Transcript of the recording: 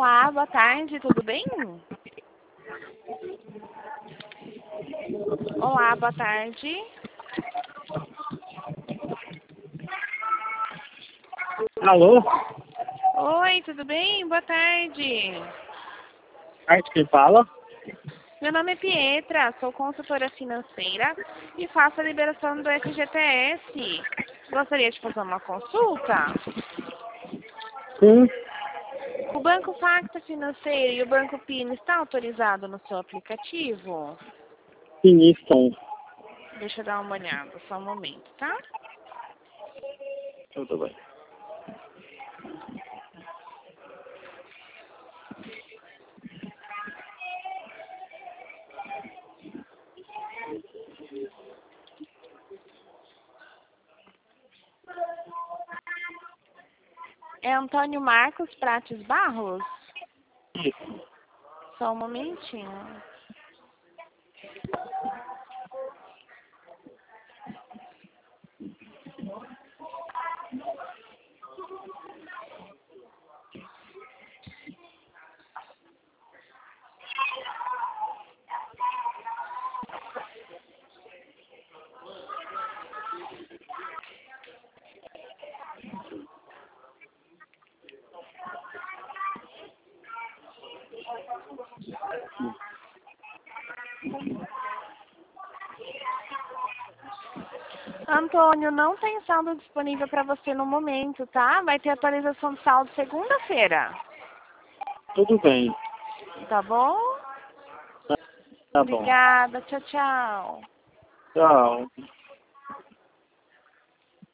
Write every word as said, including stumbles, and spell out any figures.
Olá, boa tarde, tudo bem? Olá, boa tarde. Alô? Oi, tudo bem? Boa tarde. Arte quem fala? Meu nome é Pietra, sou consultora financeira e faço a liberação do F G T S. Gostaria de fazer uma consulta? Sim, O Banco Facta Financeiro e o Banco Pino estão autorizados no seu aplicativo? sim, estão. Deixa eu dar uma olhada, só um momento, tá? Tudo bem. É Antônio Marcos Prates Barros? Isso. Só um momentinho. Antônio, não tem saldo disponível para você no momento, tá? Vai ter atualização de saldo segunda-feira. Tudo bem. Tá bom? Tá bom. Obrigada. Tchau, tchau. Tchau.